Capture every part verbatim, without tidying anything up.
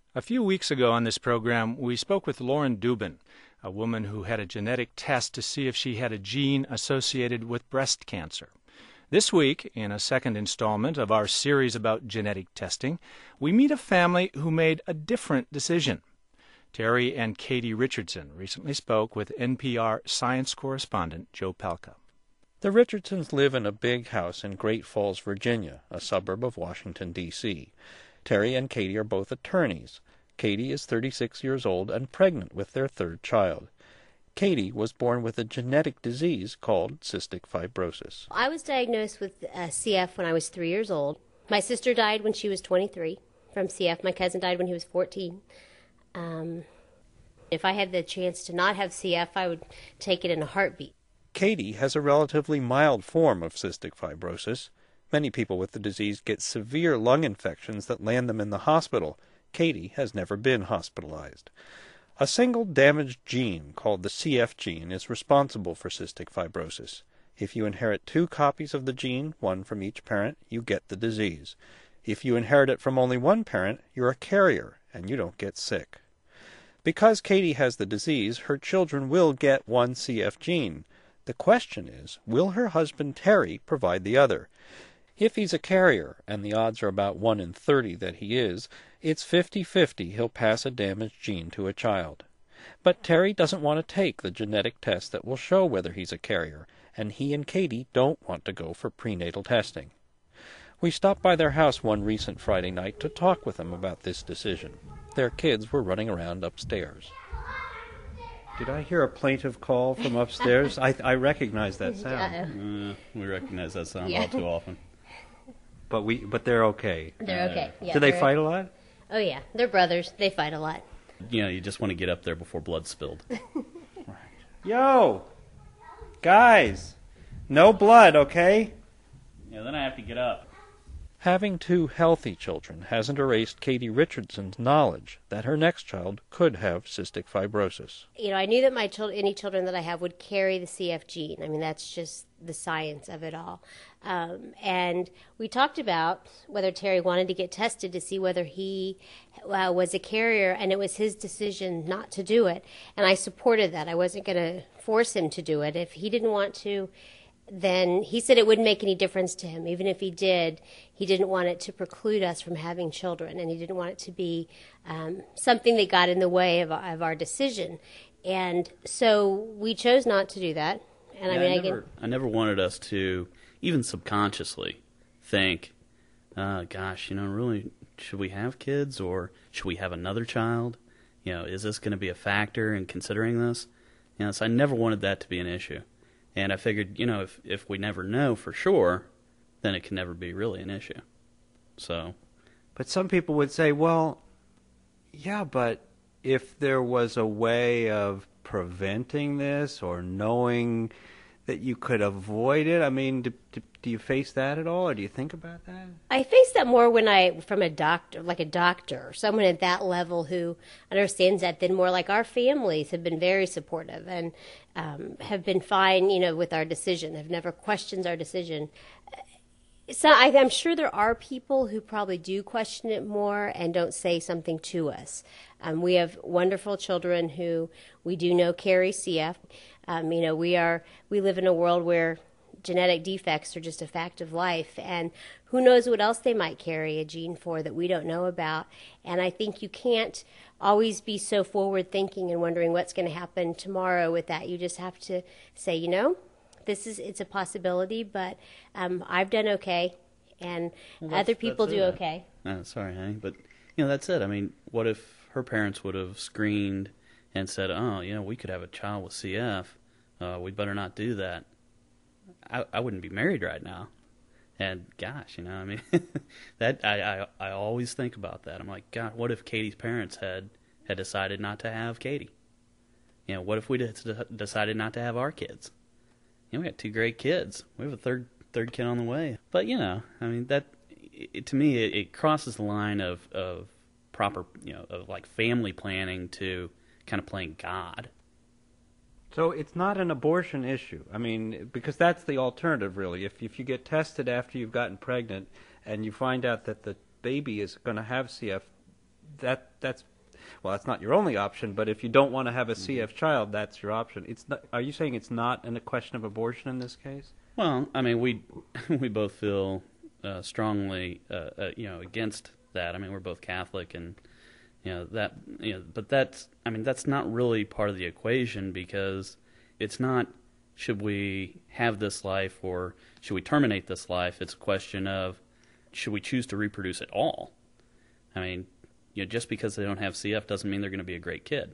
A few weeks ago on this program, we spoke with Lauren Dubin, a woman who had a genetic test to see if she had a gene associated with breast cancer. This week, in a second installment of our series about genetic testing, we meet a family who made a different decision. Terry and Katie Richardson recently spoke with N P R science correspondent Joe Palca. The Richardsons live in a big house in Great Falls, Virginia, a suburb of Washington, D C Terry and Katie are both attorneys. Katie is thirty-six years old and pregnant with their third child. Katie was born with a genetic disease called cystic fibrosis. I was diagnosed with uh, C F when I was three years old. My sister died when she was twenty-three from C F. My cousin died when he was fourteen. Um, if I had the chance to not have C F, I would take it in a heartbeat. Katie has a relatively mild form of cystic fibrosis. Many people with the disease get severe lung infections that land them in the hospital. Katie has never been hospitalized. A single damaged gene called the C F gene is responsible for cystic fibrosis. If you inherit two copies of the gene, one from each parent, you get the disease. If you inherit it from only one parent, you're a carrier, and you don't get sick. Because Katie has the disease, her children will get one C F gene. The question is, will her husband Terry provide the other? If he's a carrier, and the odds are about one in thirty that he is, it's fifty-fifty he'll pass a damaged gene to a child. But Terry doesn't want to take the genetic test that will show whether he's a carrier, and he and Katie don't want to go for prenatal testing. We stopped by their house one recent Friday night to talk with them about this decision. Their kids were running around upstairs. Did I hear a plaintive call from upstairs? I, I recognize that sound. Uh, we recognize that sound Yeah. all too often. But we, but they're okay. They're okay. Yeah, Do they they're- fight a lot? Oh, yeah. They're brothers. They fight a lot. You know, you just want to get up there before blood's spilled. Yo! Guys! No blood, okay? Yeah, then I have to get up. Having two healthy children hasn't erased Katie Richardson's knowledge that her next child could have cystic fibrosis. You know, I knew that my child, any children that I have would carry the C F gene. I mean, that's just the science of it all. Um, and we talked about whether Terry wanted to get tested to see whether he uh, was a carrier, and it was his decision not to do it. And I supported that. I wasn't going to force him to do it. If he didn't want to, then he said it wouldn't make any difference to him. Even if he did, he didn't want it to preclude us from having children, and he didn't want it to be um, something that got in the way of, of our decision. And so we chose not to do that. And Yeah, I mean, I, I, never, can, I never wanted us to, even subconsciously, think, uh, gosh, you know, really, should we have kids or should we have another child? You know, is this going to be a factor in considering this? You know, so I never wanted that to be an issue. And I figured, you know, if, if we never know for sure, then it can never be really an issue. So, But some people would say, well, yeah, but if there was a way of preventing this or knowing that you could avoid it, I mean, do, do, do you face that at all, or do you think about that? I face that more when I, from a doctor, like a doctor, someone at that level who understands that, then more like our families have been very supportive and um, have been fine, you know, with our decision, have never questioned our decision. So I, I'm sure there are people who probably do question it more and don't say something to us. Um, we have wonderful children who we do know carry C F. Um, you know, we are we live in a world where genetic defects are just a fact of life, and who knows what else they might carry a gene for that we don't know about. And I think you can't always be so forward thinking and wondering what's going to happen tomorrow with that. You just have to say, you know, this is it's a possibility, but um, I've done okay, and Well, that's- other people that's do it. okay. uh, sorry, honey, but, you know, that's it. I mean, what if her parents would have screened and said, oh, you know, we could have a child with C F. Uh, we'd better not do that. I, I wouldn't be married right now. And gosh, you know, I mean, that I, I I always think about that. I'm like, God, what if Katie's parents had, had decided not to have Katie? You know, what if we decided not to have our kids? You know, we got two great kids. We have a third third kid on the way. But you know, I mean, that it, to me, it, it crosses the line of of proper, you know, of like family planning to kind of playing God. So it's not an abortion issue. I mean, because that's the alternative, really. If if you get tested after you've gotten pregnant and you find out that the baby is going to have C F, that that's well, that's not your only option. But if you don't want to have a C F child, that's your option. It's not, are you saying it's not in a question of abortion in this case? Well, I mean, we we both feel uh, strongly, uh, uh, you know, against that. I mean, we're both Catholic, and you know that, you know, but that's, I mean, that's not really part of the equation, because it's not, should we have this life or should we terminate this life? It's a question of, should we choose to reproduce at all? I mean, you know, just because they don't have C F doesn't mean they're going to be a great kid.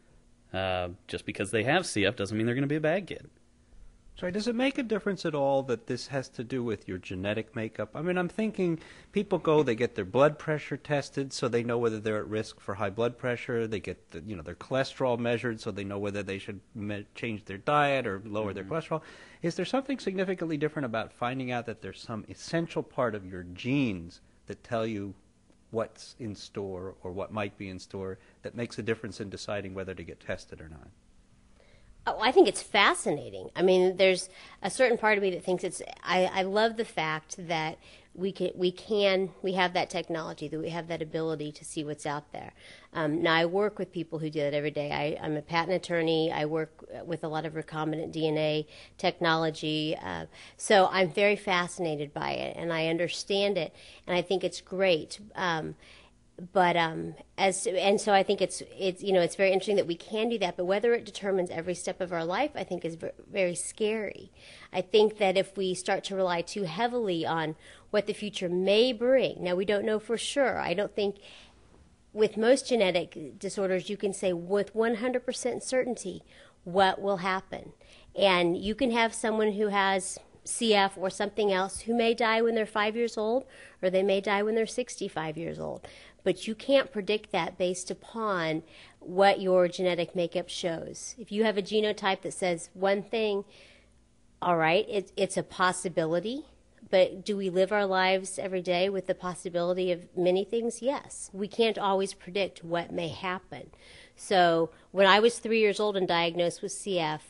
Uh, just because they have C F doesn't mean they're going to be a bad kid. Sorry, does it make a difference at all that this has to do with your genetic makeup? I mean, I'm thinking people go, they get their blood pressure tested so they know whether they're at risk for high blood pressure. They get the, you know, their cholesterol measured so they know whether they should me- change their diet or lower mm-hmm. their cholesterol. Is there something significantly different about finding out that there's some essential part of your genes that tell you what's in store or what might be in store that makes a difference in deciding whether to get tested or not? Oh, I think it's fascinating. I mean, there's a certain part of me that thinks it's. I, I love the fact that we can, we can, we have that technology, that we have that ability to see what's out there. Um, now, I work with people who do that every day. I, I'm a patent attorney. I work with a lot of recombinant D N A technology. Uh, so I'm very fascinated by it, and I understand it, and I think it's great. Um, But um, as and so I think it's it's you know it's very interesting that we can do that. But whether it determines every step of our life, I think is very scary. I think that if we start to rely too heavily on what the future may bring, now we don't know for sure. I don't think with most genetic disorders you can say with one hundred percent certainty what will happen, and you can have someone who has C F or something else who may die when they're five years old, or they may die when they're sixty-five years old. But you can't predict that based upon what your genetic makeup shows. If you have a genotype that says one thing, all right, it, it's a possibility. But do we live our lives every day with the possibility of many things? Yes. We can't always predict what may happen. So when I was three years old and diagnosed with C F,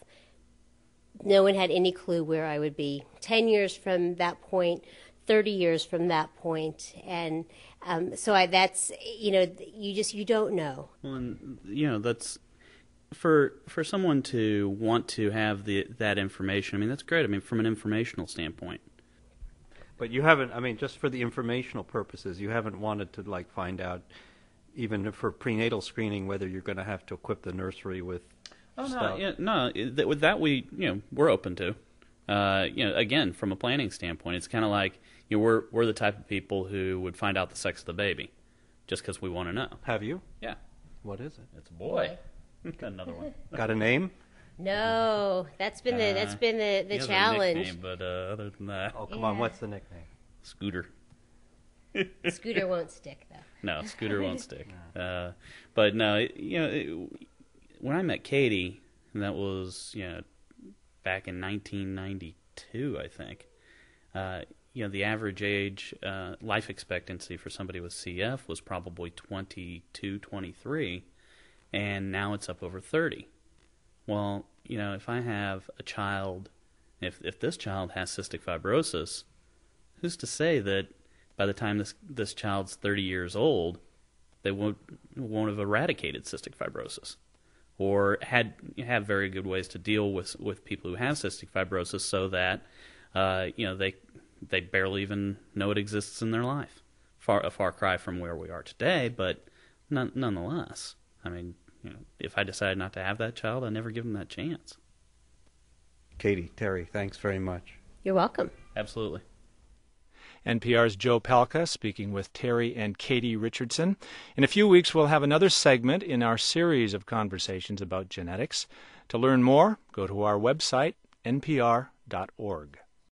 no one had any clue where I would be ten years from that point, thirty years from that point. And um, so I, that's, you know, you just, you don't know. Well, and, you know, that's, for for someone to want to have the that information, I mean, that's great. I mean, from an informational standpoint. But you haven't, I mean, just for the informational purposes, you haven't wanted to, like, find out, even for prenatal screening, whether you're going to have to equip the nursery with Oh, stuff. no, yeah, no. That, with that, we, you know, we're open to. Uh, you know, again, from a planning standpoint, it's kind of like, you know, we're we're the type of people who would find out the sex of the baby, just because we want to know. Have you? Yeah. What is it? It's a boy. Got another one. Got a name? No, that's been the that's been the the He has a challenge. nickname, but uh, other than that, Oh, come Yeah. on. What's the nickname? Scooter. Scooter won't stick though. No, Scooter won't stick. Uh, but no, it, you know, it, when I met Katie, and that was, you know, back in nineteen ninety-two, I think. Uh, you know, the average age, uh, life expectancy for somebody with C F was probably twenty-two, twenty-three, and now it's up over thirty. Well, you know, if I have a child, if if this child has cystic fibrosis, who's to say that by the time this this child's thirty years old, they won't won't have eradicated cystic fibrosis, or had have very good ways to deal with with people who have cystic fibrosis, so that uh, you know they they barely even know it exists in their life. Far a far cry from where we are today, but none, nonetheless, I mean, you know, if I decided not to have that child, I'd never give them that chance. Katie, Terry, thanks very much. You're welcome. Absolutely. N P R's Joe Palca speaking with Terry and Katie Richardson. In a few weeks, we'll have another segment in our series of conversations about genetics. To learn more, go to our website, n p r dot org.